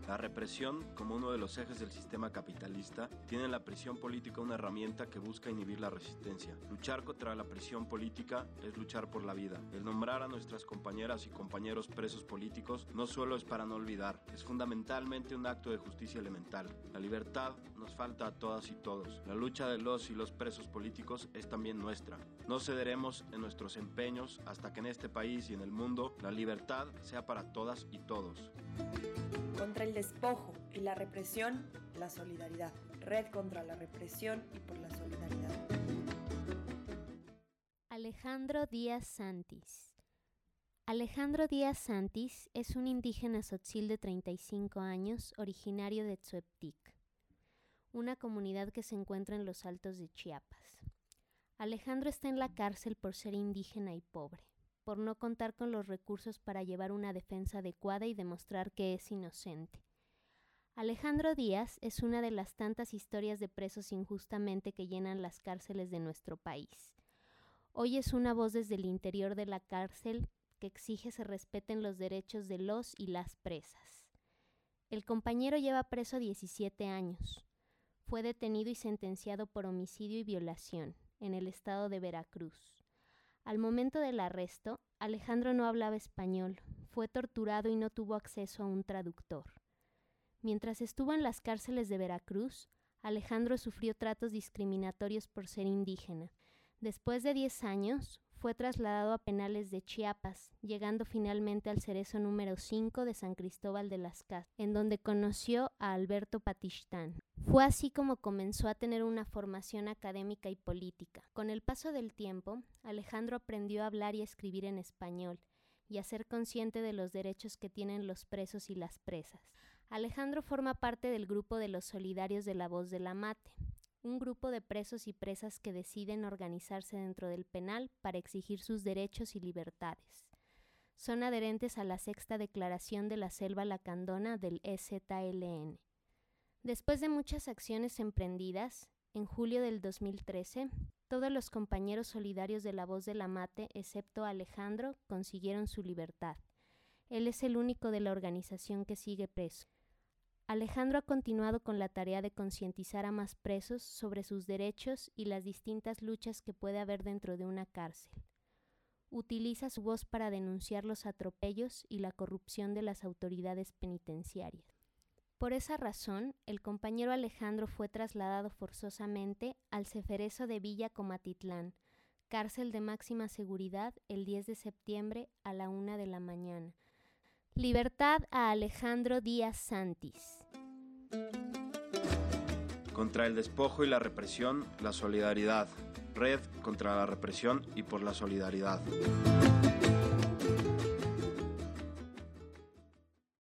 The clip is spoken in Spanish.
La represión, como uno de los ejes del sistema capitalista, tiene en la prisión política una herramienta que busca inhibir la resistencia. Luchar contra la prisión política es luchar por la vida. El nombrar a nuestras compañeras y compañeros presos políticos no solo es para no olvidar, es fundamentalmente un acto de justicia elemental. La libertad nos falta a todas y todos. La lucha de los y los presos políticos es también nuestra. No cederemos en nuestros empeños hasta que en este país y en el mundo la libertad sea para todas y todos. Contra el despojo y la represión, la solidaridad. Red contra la represión y por la solidaridad. Alejandro Díaz Santis. Alejandro Díaz Santis es un indígena tzotzil de 35 años, originario de Tzueptic, una comunidad que se encuentra en los Altos de Chiapas. Alejandro está en la cárcel por ser indígena y pobre, por no contar con los recursos para llevar una defensa adecuada y demostrar que es inocente. Alejandro Díaz es una de las tantas historias de presos injustamente que llenan las cárceles de nuestro país. Hoy es una voz desde el interior de la cárcel que exige se respeten los derechos de los y las presas. El compañero lleva preso 17 años. Fue detenido y sentenciado por homicidio y violación en el estado de Veracruz. Al momento del arresto, Alejandro no hablaba español, fue torturado y no tuvo acceso a un traductor. Mientras estuvo en las cárceles de Veracruz, Alejandro sufrió tratos discriminatorios por ser indígena. Después de 10 años, fue trasladado a penales de Chiapas, llegando finalmente al Cerezo número 5 de San Cristóbal de las Casas, en donde conoció a Alberto Patistán. Fue así como comenzó a tener una formación académica y política. Con el paso del tiempo, Alejandro aprendió a hablar y a escribir en español, y a ser consciente de los derechos que tienen los presos y las presas. Alejandro forma parte del grupo de los solidarios de la Voz de la Mate, un grupo de presos y presas que deciden organizarse dentro del penal para exigir sus derechos y libertades. Son adherentes a la Sexta Declaración de la Selva Lacandona del EZLN. Después de muchas acciones emprendidas, en julio del 2013, todos los compañeros solidarios de la Voz de la Mate, excepto Alejandro, consiguieron su libertad. Él es el único de la organización que sigue preso. Alejandro ha continuado con la tarea de concientizar a más presos sobre sus derechos y las distintas luchas que puede haber dentro de una cárcel. Utiliza su voz para denunciar los atropellos y la corrupción de las autoridades penitenciarias. Por esa razón, el compañero Alejandro fue trasladado forzosamente al Ceferezo de Villa Comatitlán, cárcel de máxima seguridad, el 10 de septiembre a la 1 de la mañana. Libertad a Alejandro Díaz Santis. Contra el despojo y la represión, la solidaridad. Red contra la represión y por la solidaridad.